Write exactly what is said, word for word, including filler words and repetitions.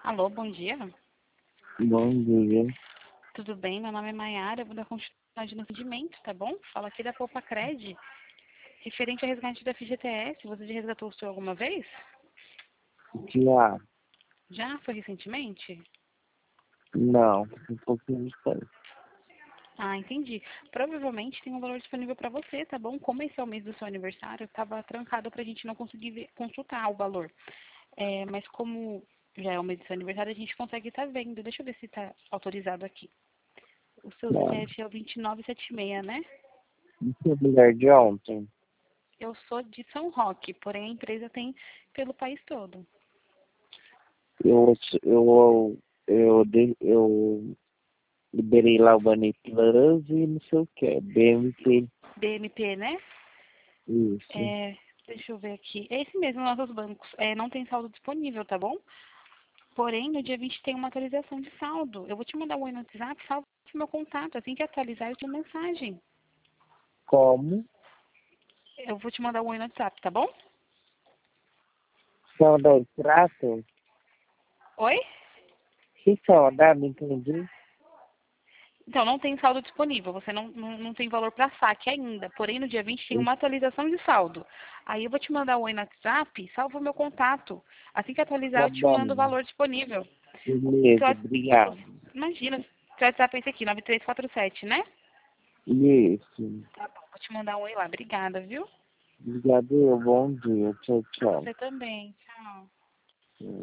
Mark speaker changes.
Speaker 1: Alô, bom dia.
Speaker 2: Bom dia.
Speaker 1: Tudo bem? Meu nome é Maiara, eu vou dar continuidade no atendimento, tá bom? Fala aqui da Poupa Cred, referente ao resgate da F G T S. Você já resgatou o seu alguma vez?
Speaker 2: Já?
Speaker 1: Já? Foi recentemente?
Speaker 2: Não, um pouquinho distante.
Speaker 1: Ah, entendi. Provavelmente tem um valor disponível para você, tá bom? Como esse é o mês do seu aniversário, estava trancado para a gente não conseguir ver- consultar o valor. É, mas como já é o mês do seu aniversário, a gente consegue estar vendo. Deixa eu ver se está autorizado aqui. O seu
Speaker 2: Não.
Speaker 1: C P F é o dois nove sete seis, né?
Speaker 2: Isso é lugar de ontem.
Speaker 1: Eu sou de São Roque, porém a empresa tem pelo país todo.
Speaker 2: Eu, eu, eu, dei- eu liberei lá o Bunny Plus e não sei o que. B M T.
Speaker 1: B M P, né?
Speaker 2: Isso.
Speaker 1: É, deixa eu ver aqui. É esse mesmo, nossos bancos. É, não tem saldo disponível, tá bom? Porém, no dia vinte tem uma atualização de saldo. Eu vou te mandar um oi no WhatsApp, salve o meu contato. Assim que atualizar, eu te mando mensagem.
Speaker 2: Como?
Speaker 1: Eu vou te mandar um oi no WhatsApp, tá bom?
Speaker 2: Saudade trato?
Speaker 1: Oi?
Speaker 2: Que saudade, não entendi.
Speaker 1: Então, não tem saldo disponível. Você não, não, não tem valor para saque ainda. Porém, no dia vinte tem uma atualização de saldo. Aí eu vou te mandar um oi no WhatsApp, salva o meu contato. Assim que atualizar,
Speaker 2: Tá
Speaker 1: eu te mando o
Speaker 2: bom.
Speaker 1: valor disponível. O seu
Speaker 2: Beleza,
Speaker 1: WhatsApp-
Speaker 2: obrigado.
Speaker 1: imagina, seu WhatsApp é esse aqui, nove três quatro sete, né?
Speaker 2: Isso.
Speaker 1: Tá bom, vou te mandar um oi lá. Obrigada, viu?
Speaker 2: Obrigado, bom dia. Tchau, tchau.
Speaker 1: Você também. Tchau.